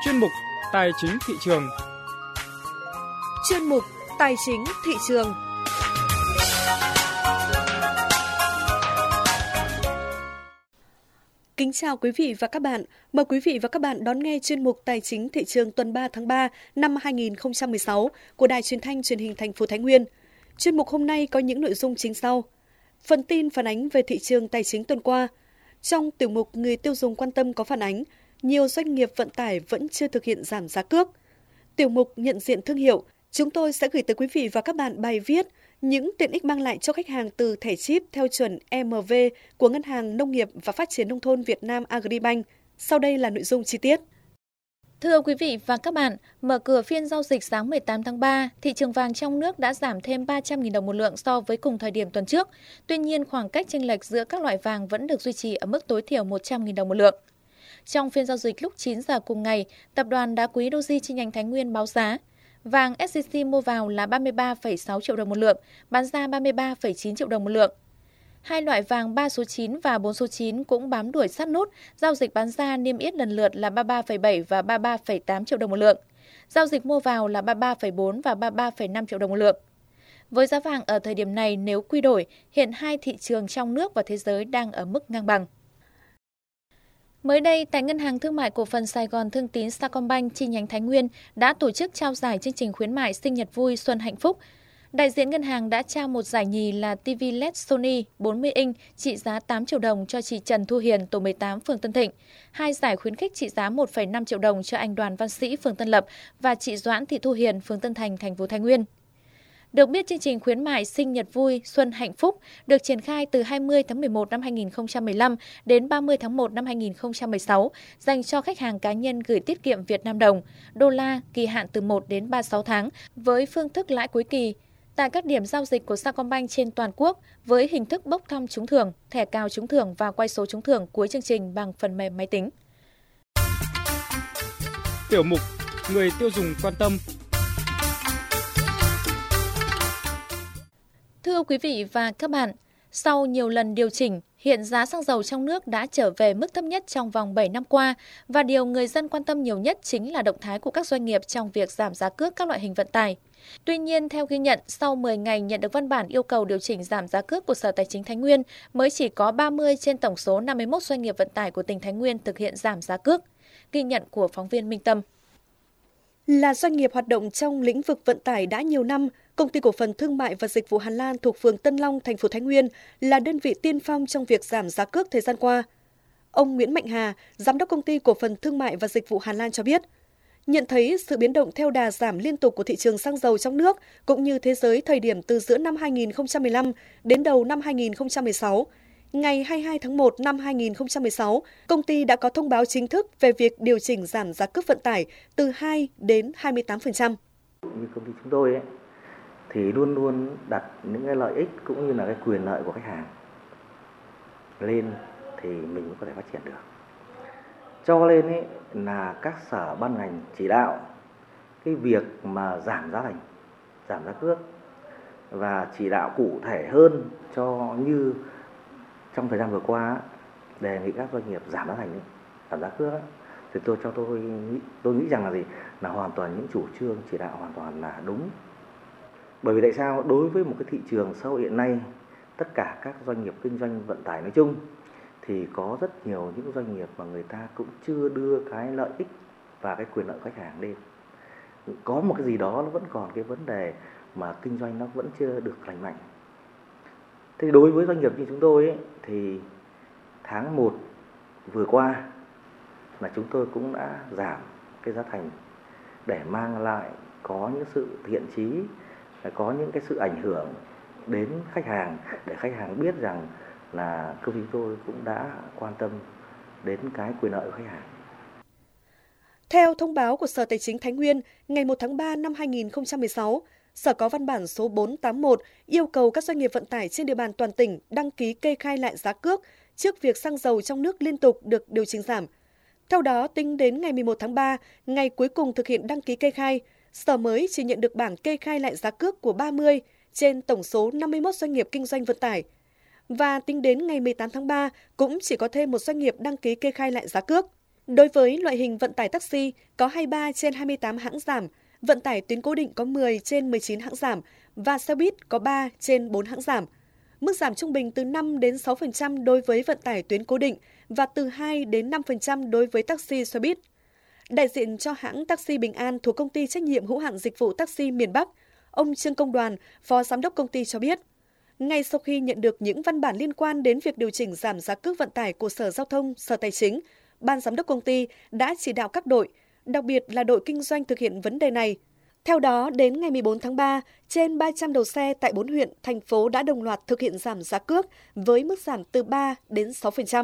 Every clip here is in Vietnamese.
chuyên mục Tài chính thị trường. Chuyên mục Tài chính thị trường. Kính chào quý vị và các bạn. Mời quý vị và các bạn đón nghe chuyên mục Tài chính thị trường tuần 3 tháng 3 năm 2016 của Đài Truyền thanh Truyền hình thành phố Thái Nguyên. Chuyên mục hôm nay có những nội dung chính sau. Phần tin phản ánh về thị trường tài chính tuần qua. Trong tiểu mục Người tiêu dùng quan tâm có phản ánh, nhiều doanh nghiệp vận tải vẫn chưa thực hiện giảm giá cước. Tiểu mục Nhận diện thương hiệu, chúng tôi sẽ gửi tới quý vị và các bạn bài viết những tiện ích mang lại cho khách hàng từ thẻ chip theo chuẩn EMV của Ngân hàng Nông nghiệp và Phát triển Nông thôn Việt Nam Agribank. Sau đây là nội dung chi tiết. Thưa quý vị và các bạn, mở cửa phiên giao dịch sáng 18 tháng 3, thị trường vàng trong nước đã giảm thêm 300.000 đồng một lượng so với cùng thời điểm tuần trước. Tuy nhiên, khoảng cách chênh lệch giữa các loại vàng vẫn được duy trì ở mức tối thiểu 100.000 đồng một lượng. Trong phiên giao dịch lúc 9 giờ cùng ngày, Tập đoàn Đá quý Doji chi nhánh Thái Nguyên báo giá. Vàng SJC mua vào là 33,6 triệu đồng một lượng, bán ra 33,9 triệu đồng một lượng. Hai loại vàng 3 số 9 và 4 số 9 cũng bám đuổi sát nút, giao dịch bán ra niêm yết lần lượt là 33,7 và 33,8 triệu đồng một lượng. Giao dịch mua vào là 33,4 và 33,5 triệu đồng một lượng. Với giá vàng ở thời điểm này nếu quy đổi, hiện hai thị trường trong nước và thế giới đang ở mức ngang bằng. Mới đây, tại Ngân hàng Thương mại Cổ phần Sài Gòn Thương tín Sacombank chi nhánh Thái Nguyên đã tổ chức trao giải chương trình khuyến mại sinh nhật vui Xuân Hạnh Phúc. Đại diện ngân hàng đã trao một giải nhì là TV LED Sony 40 inch trị giá 8 triệu đồng cho chị Trần Thu Hiền, tổ 18, phường Tân Thịnh. Hai giải khuyến khích trị giá 1,5 triệu đồng cho anh Đoàn Văn Sĩ, phường Tân Lập và chị Doãn Thị Thu Hiền, phường Tân Thành, thành phố Thái Nguyên. Được biết, chương trình khuyến mại sinh nhật vui Xuân Hạnh Phúc được triển khai từ 20 tháng 11 năm 2015 đến 30 tháng 1 năm 2016, dành cho khách hàng cá nhân gửi tiết kiệm Việt Nam đồng, đô la, kỳ hạn từ 1 đến 36 tháng với phương thức lãi cuối kỳ. Tại các điểm giao dịch của Sacombank trên toàn quốc với hình thức bốc thăm trúng thưởng, thẻ cào trúng thưởng và quay số trúng thưởng cuối chương trình bằng phần mềm máy tính. Tiểu mục Người tiêu dùng quan tâm. Thưa quý vị và các bạn, sau nhiều lần điều chỉnh, hiện giá xăng dầu trong nước đã trở về mức thấp nhất trong vòng 7 năm qua và điều người dân quan tâm nhiều nhất chính là động thái của các doanh nghiệp trong việc giảm giá cước các loại hình vận tải. Tuy nhiên, theo ghi nhận, sau 10 ngày nhận được văn bản yêu cầu điều chỉnh giảm giá cước của Sở Tài chính Thái Nguyên, mới chỉ có 30 trên tổng số 51 doanh nghiệp vận tải của tỉnh Thái Nguyên thực hiện giảm giá cước. Ghi nhận của phóng viên Minh Tâm. Là doanh nghiệp hoạt động trong lĩnh vực vận tải đã nhiều năm, Công ty Cổ phần Thương mại và Dịch vụ Hà Lan thuộc phường Tân Long, thành phố Thái Nguyên là đơn vị tiên phong trong việc giảm giá cước thời gian qua. Ông Nguyễn Mạnh Hà, Giám đốc Công ty Cổ phần Thương mại và Dịch vụ Hà Lan cho biết, nhận thấy sự biến động theo đà giảm liên tục của thị trường xăng dầu trong nước cũng như thế giới thời điểm từ giữa năm 2015 đến đầu năm 2016. Ngày 22 tháng 1 năm 2016, công ty đã có thông báo chính thức về việc điều chỉnh giảm giá cước vận tải từ 2 đến 28%. Như công ty chúng tôi thì luôn luôn đặt những cái lợi ích cũng như là cái quyền lợi của khách hàng lên thì mình mới có thể phát triển được. Cho nên là các sở ban ngành chỉ đạo cái việc mà giảm giá thành, giảm giá cước và chỉ đạo cụ thể hơn cho như trong thời gian vừa qua đề nghị các doanh nghiệp giảm giá thành, giảm giá cước thì tôi nghĩ rằng là gì, là hoàn toàn những chủ trương chỉ đạo hoàn toàn là đúng. Bởi vì tại sao? Đối với một cái thị trường xã hội hiện nay, tất cả các doanh nghiệp kinh doanh vận tải nói chung thì có rất nhiều những doanh nghiệp mà người ta cũng chưa đưa cái lợi ích và cái quyền lợi khách hàng lên. Có một cái gì đó nó vẫn còn cái vấn đề mà kinh doanh nó vẫn chưa được lành mạnh. Thế đối với doanh nghiệp như chúng tôi thì tháng 1 vừa qua là chúng tôi cũng đã giảm cái giá thành để mang lại có những sự thiện chí, có những cái sự ảnh hưởng đến khách hàng để khách hàng biết rằng là công ty tôi cũng đã quan tâm đến cái quyền lợi của khách hàng. Theo thông báo của Sở Tài chính Thái Nguyên, ngày 1 tháng 3 năm 2016, Sở có văn bản số 481 yêu cầu các doanh nghiệp vận tải trên địa bàn toàn tỉnh đăng ký kê khai lại giá cước trước việc xăng dầu trong nước liên tục được điều chỉnh giảm. Theo đó, tính đến ngày 11 tháng 3, ngày cuối cùng thực hiện đăng ký kê khai, Sở mới chỉ nhận được bảng kê khai lại giá cước của 30 trên tổng số 51 doanh nghiệp kinh doanh vận tải. Và tính đến ngày 18 tháng 3, cũng chỉ có thêm một doanh nghiệp đăng ký kê khai lại giá cước. Đối với loại hình vận tải taxi, có 23 trên 28 hãng giảm, vận tải tuyến cố định có 10 trên 19 hãng giảm và xe buýt có 3 trên 4 hãng giảm. Mức giảm trung bình từ 5 đến 6% đối với vận tải tuyến cố định và từ 2 đến 5% đối với taxi xe buýt. Đại diện cho hãng taxi Bình An thuộc công ty trách nhiệm hữu hạn dịch vụ taxi miền Bắc, ông Trương Công Đoàn, Phó Giám đốc công ty cho biết, ngay sau khi nhận được những văn bản liên quan đến việc điều chỉnh giảm giá cước vận tải của Sở Giao thông, Sở Tài chính, Ban Giám đốc công ty đã chỉ đạo các đội, đặc biệt là đội kinh doanh thực hiện vấn đề này. Theo đó, đến ngày 14 tháng 3, trên 300 đầu xe tại 4 huyện, thành phố đã đồng loạt thực hiện giảm giá cước với mức giảm từ 3 đến 6%.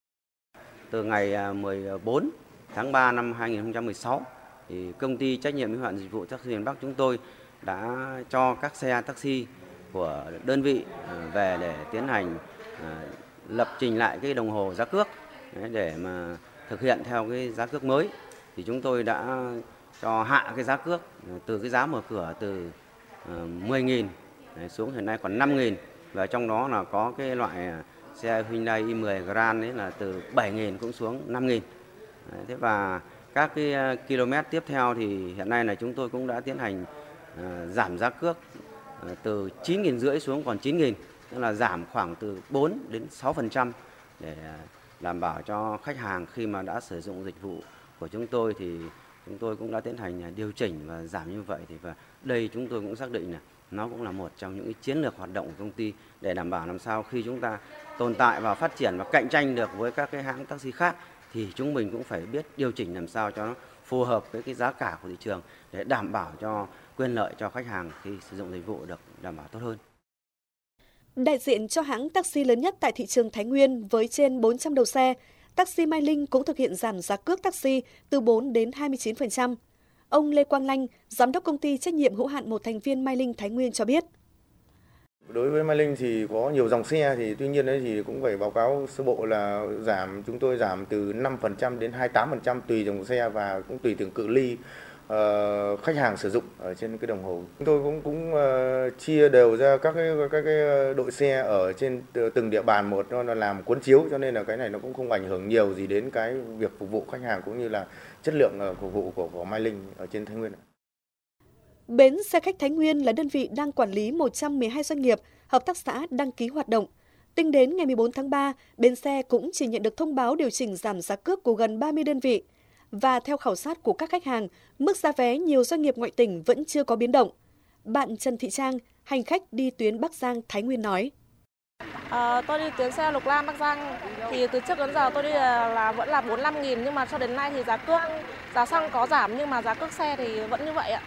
Từ ngày 14 tháng 3 năm 2016, thì công ty trách nhiệm hữu hạn dịch vụ taxi miền Bắc chúng tôi đã cho các xe taxi của đơn vị về để tiến hành lập trình lại cái đồng hồ giá cước để mà thực hiện theo cái giá cước mới. Thì chúng tôi đã cho hạ cái giá cước từ cái giá mở cửa từ 10.000 xuống hiện nay còn 5.000, và trong đó là có cái loại xe Hyundai i10 Grand đấy là từ 7.000 cũng xuống 5.000. Thế và các cái km tiếp theo thì hiện nay là chúng tôi cũng đã tiến hành giảm giá cước từ 9.500 xuống còn 9.000, tức là giảm khoảng từ 4 đến 6% để đảm bảo cho khách hàng khi mà đã sử dụng dịch vụ của chúng tôi thì chúng tôi cũng đã tiến hành điều chỉnh và giảm như vậy. Thì và đây chúng tôi cũng xác định là nó cũng là một trong những cái chiến lược hoạt động của công ty để đảm bảo làm sao khi chúng ta tồn tại và phát triển và cạnh tranh được với các cái hãng taxi khác thì chúng mình cũng phải biết điều chỉnh làm sao cho nó phù hợp với cái giá cả của thị trường để đảm bảo cho quyền lợi cho khách hàng khi sử dụng dịch vụ được đảm bảo tốt hơn. Đại diện cho hãng taxi lớn nhất tại thị trường Thái Nguyên với trên 400 đầu xe, taxi Mai Linh cũng thực hiện giảm giá cước taxi từ 4 đến 29%. Ông Lê Quang Lanh, Giám đốc công ty trách nhiệm hữu hạn một thành viên Mai Linh Thái Nguyên cho biết. Đối với Mai Linh thì có nhiều dòng xe thì tuy nhiên đấy thì cũng phải báo cáo sơ bộ là chúng tôi giảm từ 5% đến 28% tùy dòng xe và cũng tùy từng cự ly khách hàng sử dụng ở trên cái đồng hồ. Chúng tôi cũng chia đều ra các cái đội xe ở trên từng địa bàn một, nó làm cuốn chiếu, cho nên là cái này nó cũng không ảnh hưởng nhiều gì đến cái việc phục vụ khách hàng cũng như là chất lượng phục vụ của Mai Linh ở trên Thái Nguyên. Bến xe khách Thái Nguyên là đơn vị đang quản lý 112 doanh nghiệp, hợp tác xã đăng ký hoạt động. Tính đến ngày 14 tháng 3, bến xe cũng chỉ nhận được thông báo điều chỉnh giảm giá cước của gần 30 đơn vị. Và theo khảo sát của các khách hàng, mức giá vé nhiều doanh nghiệp ngoại tỉnh vẫn chưa có biến động. Bạn Trần Thị Trang, hành khách đi tuyến Bắc Giang Thái Nguyên nói. Tôi đi tuyến xe Lục Lam Bắc Giang thì từ trước đến giờ tôi đi là vẫn là 45.000, nhưng mà cho đến nay thì giá xăng có giảm nhưng mà giá cước xe thì vẫn như vậy ạ.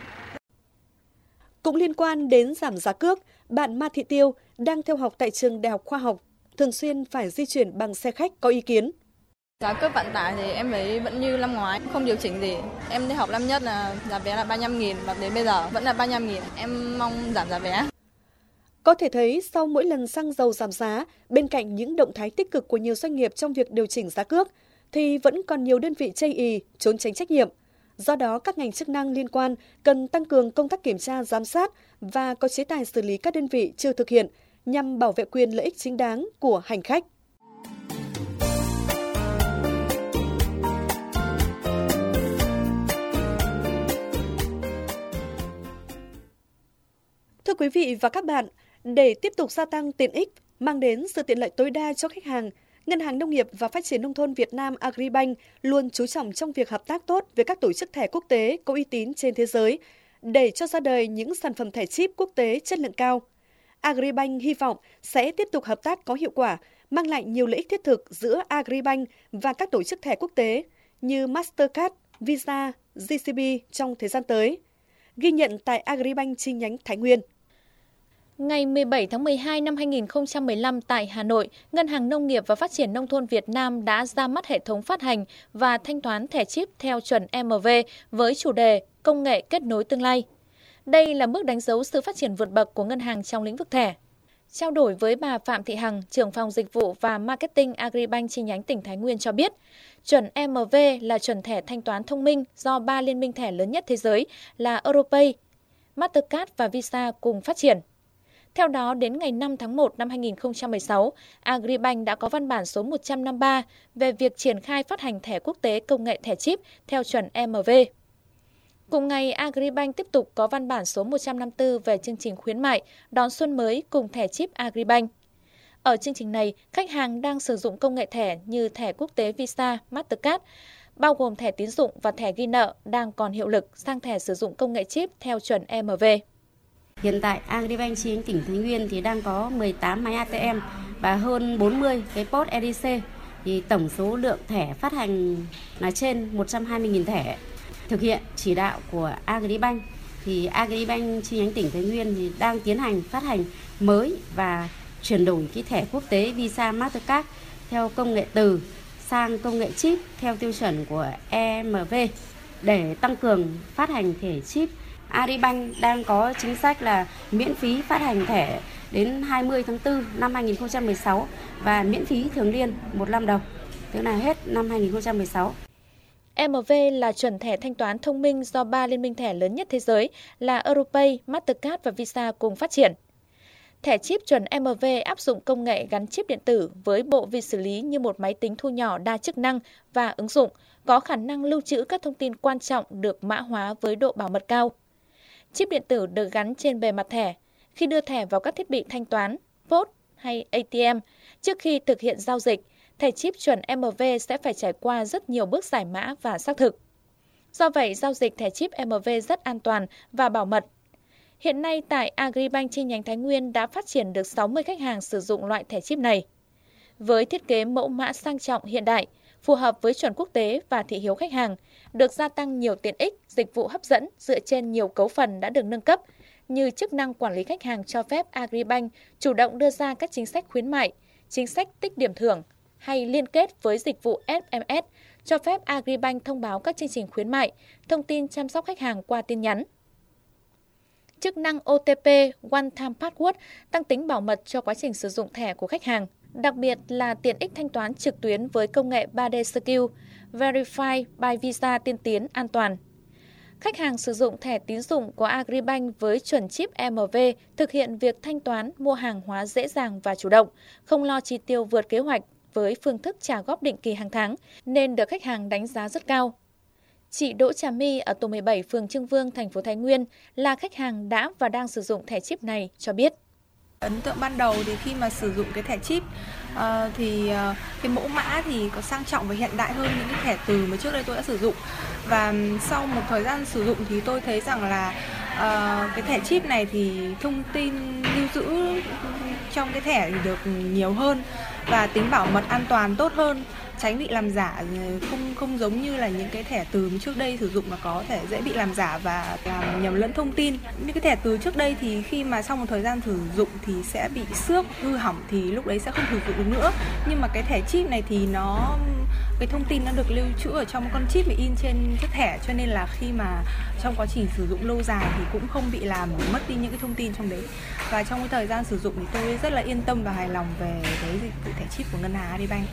Cũng liên quan đến giảm giá cước, bạn Ma Thị Tiêu đang theo học tại trường Đại học Khoa học, thường xuyên phải di chuyển bằng xe khách có ý kiến. Giá cước vận tải thì em thấy vẫn như năm ngoái, không điều chỉnh gì. Em đi học năm nhất là giá vé là 35.000 và đến bây giờ vẫn là 35.000. Em mong giảm giá vé. Có thể thấy sau mỗi lần xăng dầu giảm giá, bên cạnh những động thái tích cực của nhiều doanh nghiệp trong việc điều chỉnh giá cước, thì vẫn còn nhiều đơn vị chây ỳ, trốn tránh trách nhiệm. Do đó, các ngành chức năng liên quan cần tăng cường công tác kiểm tra, giám sát và có chế tài xử lý các đơn vị chưa thực hiện nhằm bảo vệ quyền lợi ích chính đáng của hành khách. Thưa quý vị và các bạn, để tiếp tục gia tăng tiện ích, mang đến sự tiện lợi tối đa cho khách hàng, Ngân hàng Nông nghiệp và Phát triển Nông thôn Việt Nam Agribank luôn chú trọng trong việc hợp tác tốt với các tổ chức thẻ quốc tế có uy tín trên thế giới để cho ra đời những sản phẩm thẻ chip quốc tế chất lượng cao. Agribank hy vọng sẽ tiếp tục hợp tác có hiệu quả, mang lại nhiều lợi ích thiết thực giữa Agribank và các tổ chức thẻ quốc tế như Mastercard, Visa, JCB trong thời gian tới. Ghi nhận tại Agribank chi nhánh Thái Nguyên. Ngày 17 tháng 12 năm 2015 tại Hà Nội, Ngân hàng Nông nghiệp và Phát triển Nông thôn Việt Nam đã ra mắt hệ thống phát hành và thanh toán thẻ chip theo chuẩn MV với chủ đề Công nghệ kết nối tương lai. Đây là bước đánh dấu sự phát triển vượt bậc của ngân hàng trong lĩnh vực thẻ. Trao đổi với bà Phạm Thị Hằng, trưởng phòng dịch vụ và marketing Agribank chi nhánh tỉnh Thái Nguyên cho biết, chuẩn MV là chuẩn thẻ thanh toán thông minh do 3 liên minh thẻ lớn nhất thế giới là Europay, Mastercard và Visa cùng phát triển. Theo đó, đến ngày 5 tháng 1 năm 2016, Agribank đã có văn bản số 153 về việc triển khai phát hành thẻ quốc tế công nghệ thẻ chip theo chuẩn EMV. Cùng ngày, Agribank tiếp tục có văn bản số 154 về chương trình khuyến mại đón xuân mới cùng thẻ chip Agribank. Ở chương trình này, khách hàng đang sử dụng công nghệ thẻ như thẻ quốc tế Visa, Mastercard, bao gồm thẻ tín dụng và thẻ ghi nợ đang còn hiệu lực sang thẻ sử dụng công nghệ chip theo chuẩn EMV. Hiện tại, Agribank chi nhánh tỉnh Thái Nguyên thì đang có 18 máy ATM và hơn 40 cái POS EDC. Thì tổng số lượng thẻ phát hành là trên 120.000 thẻ. Thực hiện chỉ đạo của Agribank, thì Agribank chi nhánh tỉnh Thái Nguyên thì đang tiến hành phát hành mới và chuyển đổi cái thẻ quốc tế Visa Mastercard theo công nghệ từ sang công nghệ chip theo tiêu chuẩn của EMV để tăng cường phát hành thẻ chip. Agribank đang có chính sách là miễn phí phát hành thẻ đến 20 tháng 4 năm 2016 và miễn phí thường niên 15 đồng, tức là hết năm 2016. EMV là chuẩn thẻ thanh toán thông minh do 3 liên minh thẻ lớn nhất thế giới là Europay, Mastercard và Visa cùng phát triển. Thẻ chip chuẩn EMV áp dụng công nghệ gắn chip điện tử với bộ vi xử lý như một máy tính thu nhỏ đa chức năng và ứng dụng, có khả năng lưu trữ các thông tin quan trọng được mã hóa với độ bảo mật cao. Chip điện tử được gắn trên bề mặt thẻ. Khi đưa thẻ vào các thiết bị thanh toán, POS hay ATM, trước khi thực hiện giao dịch, thẻ chip chuẩn EMV sẽ phải trải qua rất nhiều bước giải mã và xác thực. Do vậy, giao dịch thẻ chip EMV rất an toàn và bảo mật. Hiện nay, tại Agribank chi nhánh Thái Nguyên đã phát triển được 60 khách hàng sử dụng loại thẻ chip này. Với thiết kế mẫu mã sang trọng hiện đại, phù hợp với chuẩn quốc tế và thị hiếu khách hàng, được gia tăng nhiều tiện ích, dịch vụ hấp dẫn dựa trên nhiều cấu phần đã được nâng cấp, như chức năng quản lý khách hàng cho phép Agribank chủ động đưa ra các chính sách khuyến mại, chính sách tích điểm thưởng, hay liên kết với dịch vụ SMS, cho phép Agribank thông báo các chương trình khuyến mại, thông tin chăm sóc khách hàng qua tin nhắn. Chức năng OTP One Time Password tăng tính bảo mật cho quá trình sử dụng thẻ của khách hàng, đặc biệt là tiện ích thanh toán trực tuyến với công nghệ 3D Secure, Verify by Visa tiên tiến an toàn. Khách hàng sử dụng thẻ tín dụng của Agribank với chuẩn chip EMV thực hiện việc thanh toán, mua hàng hóa dễ dàng và chủ động, không lo chi tiêu vượt kế hoạch với phương thức trả góp định kỳ hàng tháng, nên được khách hàng đánh giá rất cao. Chị Đỗ Trà My ở tổ 17 phường Trưng Vương, thành phố Thái Nguyên là khách hàng đã và đang sử dụng thẻ chip này cho biết. Ấn tượng ban đầu thì khi mà sử dụng cái thẻ chip thì cái mẫu mã thì có sang trọng và hiện đại hơn những cái thẻ từ mà trước đây tôi đã sử dụng. Và sau một thời gian sử dụng thì tôi thấy rằng là cái thẻ chip này thì thông tin lưu giữ trong cái thẻ thì được nhiều hơn và tính bảo mật an toàn tốt hơn, tránh bị làm giả, không giống như là những cái thẻ từ trước đây sử dụng mà có thể dễ bị làm giả và làm nhầm lẫn thông tin. Những cái thẻ từ trước đây thì khi mà sau một thời gian sử dụng thì sẽ bị xước, hư hỏng thì lúc đấy sẽ không sử dụng được nữa. Nhưng mà cái thẻ chip này thì cái thông tin nó được lưu trữ ở trong con chip bị in trên chiếc thẻ, cho nên là khi mà trong quá trình sử dụng lâu dài thì cũng không bị làm mất đi những cái thông tin trong đấy. Và trong cái thời gian sử dụng thì tôi rất là yên tâm và hài lòng về cái dịch vụ thẻ chip của ngân hàng Agribank.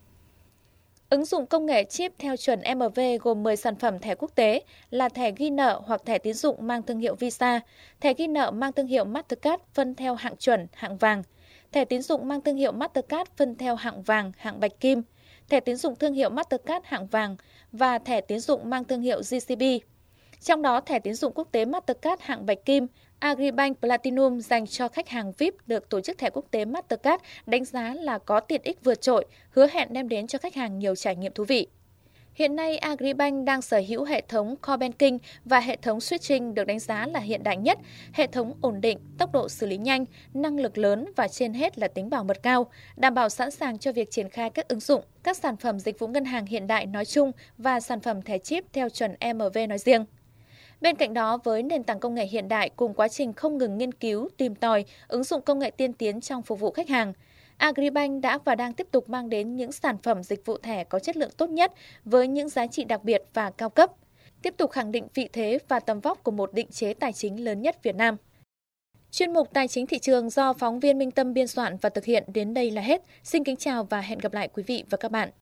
Ứng dụng công nghệ chip theo chuẩn EMV gồm 10 sản phẩm thẻ quốc tế là thẻ ghi nợ hoặc thẻ tín dụng mang thương hiệu Visa, thẻ ghi nợ mang thương hiệu Mastercard phân theo hạng chuẩn, hạng vàng, thẻ tín dụng mang thương hiệu Mastercard phân theo hạng vàng, hạng bạch kim, thẻ tín dụng thương hiệu Mastercard hạng vàng và thẻ tín dụng mang thương hiệu GCB. Trong đó, thẻ tín dụng quốc tế Mastercard hạng bạch kim, Agribank Platinum dành cho khách hàng VIP được tổ chức thẻ quốc tế Mastercard đánh giá là có tiện ích vượt trội, hứa hẹn đem đến cho khách hàng nhiều trải nghiệm thú vị. Hiện nay, Agribank đang sở hữu hệ thống Core Banking và hệ thống Switching được đánh giá là hiện đại nhất, hệ thống ổn định, tốc độ xử lý nhanh, năng lực lớn và trên hết là tính bảo mật cao, đảm bảo sẵn sàng cho việc triển khai các ứng dụng, các sản phẩm dịch vụ ngân hàng hiện đại nói chung và sản phẩm thẻ chip theo chuẩn EMV nói riêng. Bên cạnh đó, với nền tảng công nghệ hiện đại cùng quá trình không ngừng nghiên cứu, tìm tòi, ứng dụng công nghệ tiên tiến trong phục vụ khách hàng, Agribank đã và đang tiếp tục mang đến những sản phẩm dịch vụ thẻ có chất lượng tốt nhất với những giá trị đặc biệt và cao cấp, tiếp tục khẳng định vị thế và tầm vóc của một định chế tài chính lớn nhất Việt Nam. Chuyên mục Tài chính thị trường do phóng viên Minh Tâm biên soạn và thực hiện đến đây là hết. Xin kính chào và hẹn gặp lại quý vị và các bạn.